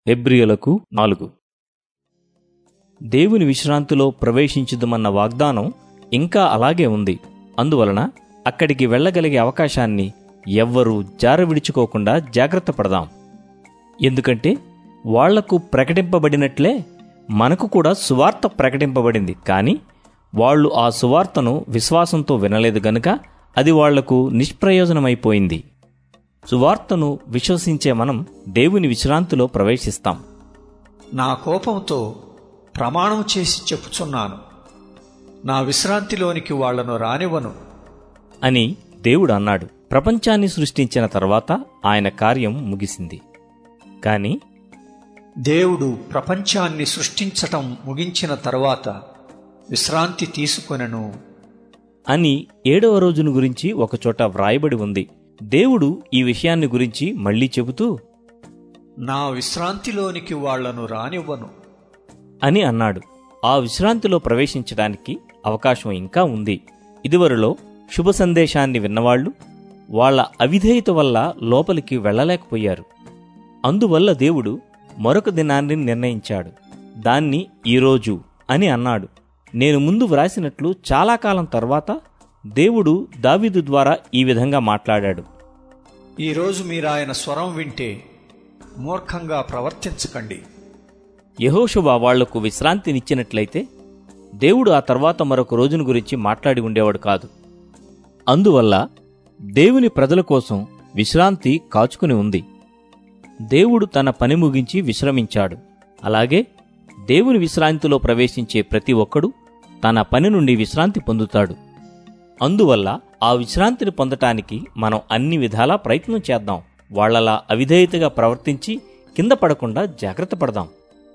హెబ్రీయులకు 4. దేవుని విశ్రాంతిలో ప్రవేశించుదమన్న వాగ్దానం ఇంకా అలాగే ఉంది. అందువలన అక్కడికి వెళ్ళగలిగే అవకాశాన్ని ఎవ్వరూ జారవిడుచుకోకుండా జాగ్రత్త పడదాం. ఎందుకంటే వాళ్లకు ప్రకటింపబడినట్లే మనకు కూడా సువార్త ప్రకటింపబడింది. కానీ వాళ్ళు ఆ సువార్తను విశ్వాసంతో వినలేదు గనుక అది వాళ్లకు నిష్ప్రయోజనమైపోయింది. సువార్తను విశ్వసించే మనం దేవుని విశ్రాంతిలో ప్రవేశిస్తాం. నా కోపంతో ప్రమాణం చేసి చెప్పుచున్నాను, నా విశ్రాంతిలోనికి వాళ్లను రానివ్వను అని దేవుడు అన్నాడు. ప్రపంచాన్ని సృష్టించిన తర్వాత ఆయన కార్యం ముగిసింది. కాని దేవుడు ప్రపంచాన్ని సృష్టించటం ముగించిన తర్వాత విశ్రాంతి తీసుకొనెను అని 7వ రోజును గురించి ఒకచోట వ్రాయబడి ఉంది. దేవుడు ఈ విషయాన్ని గురించి మళ్లీ చెబుతూ నా విశ్రాంతిలోనికి వాళ్లను రానివ్వను అని అన్నాడు. ఆ విశ్రాంతిలో ప్రవేశించడానికి అవకాశం ఇంకా ఉంది. ఇదివరలో శుభ సందేశాన్ని విన్నవాళ్లు వాళ్ల అవిధేయత వల్ల లోపలికి వెళ్లలేకపోయారు. అందువల్ల దేవుడు మరొక దినాన్ని నిర్ణయించాడు. దాన్ని ఈరోజు అని అన్నాడు. నేను ముందు వ్రాసినట్లు చాలా కాలం తర్వాత దేవుడు దావీదు ద్వారా ఈ విధంగా మాట్లాడాడు. ఈరోజు మీరాయన స్వరం వింటే మూర్ఖంగా ప్రవర్తించకండి. యెహోషువ వాళ్లకు విశ్రాంతినిచ్చినట్లయితే దేవుడు ఆ తర్వాత మరొక రోజును గురించి మాట్లాడి ఉండేవాడు కాదు. అందువల్ల దేవుని ప్రజల కోసం విశ్రాంతి కాచుకుని ఉంది. దేవుడు తన పని ముగించి విశ్రమించాడు. అలాగే దేవుని విశ్రాంతిలో ప్రవేశించే ప్రతి ఒక్కడూ తన పని నుండి విశ్రాంతి పొందుతాడు. అందువల్ల ఆ విశ్రాంతిని పొందటానికి మనం అన్ని విధాలా ప్రయత్నం చేద్దాం. వాళ్లలా అవిధేయతగా ప్రవర్తించి కింద పడకుండా జాగ్రత్త పడదాం.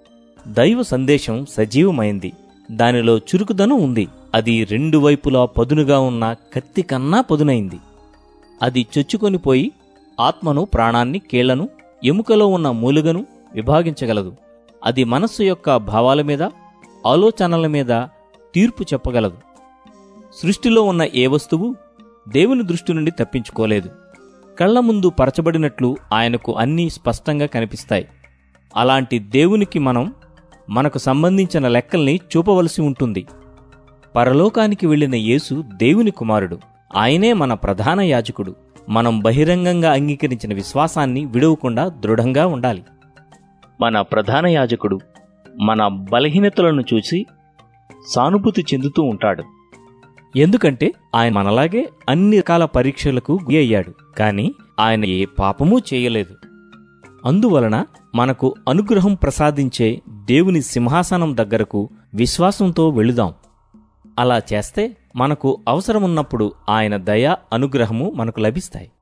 దైవ సందేశం సజీవమైంది. దానిలో చురుకుదనం ఉంది. అది 2 వైపులా పదునుగా ఉన్న కత్తి కన్నా పదునైంది. అది చొచ్చుకొనిపోయి ఆత్మను, ప్రాణాన్ని, కీళ్లను, ఎముకలో ఉన్న మూలుగను విభాగించగలదు. అది మనస్సు యొక్క భావాల మీద, ఆలోచనల మీద తీర్పు చెప్పగలదు. సృష్టిలో ఉన్న ఏ వస్తువు దేవుని దృష్టి నుండి తప్పించుకోలేదు. కళ్ల ముందు పరచబడినట్లు ఆయనకు అన్నీ స్పష్టంగా కనిపిస్తాయి. అలాంటి దేవునికి మనకు సంబంధించిన లెక్కల్ని చూపవలసి ఉంటుంది. పరలోకానికి వెళ్లిన యేసు దేవుని కుమారుడు. ఆయనే మన ప్రధాన యాజకుడు. మనం బహిరంగంగా అంగీకరించిన విశ్వాసాన్ని విడవకుండా దృఢంగా ఉండాలి. మన ప్రధాన యాజకుడు మన బలహీనతలను చూసి సానుభూతి చెందుతూ ఉంటాడు. ఎందుకంటే ఆయన మనలాగే అన్ని రకాల పరీక్షలకు గురి అయ్యాడు. కాని ఆయన ఏ పాపమూ చేయలేదు. అందువలన మనకు అనుగ్రహం ప్రసాదించే దేవుని సింహాసనం దగ్గరకు విశ్వాసంతో వెళుదాం. అలా చేస్తే మనకు అవసరమున్నప్పుడు ఆయన దయ, అనుగ్రహము మనకు లభిస్తాయి.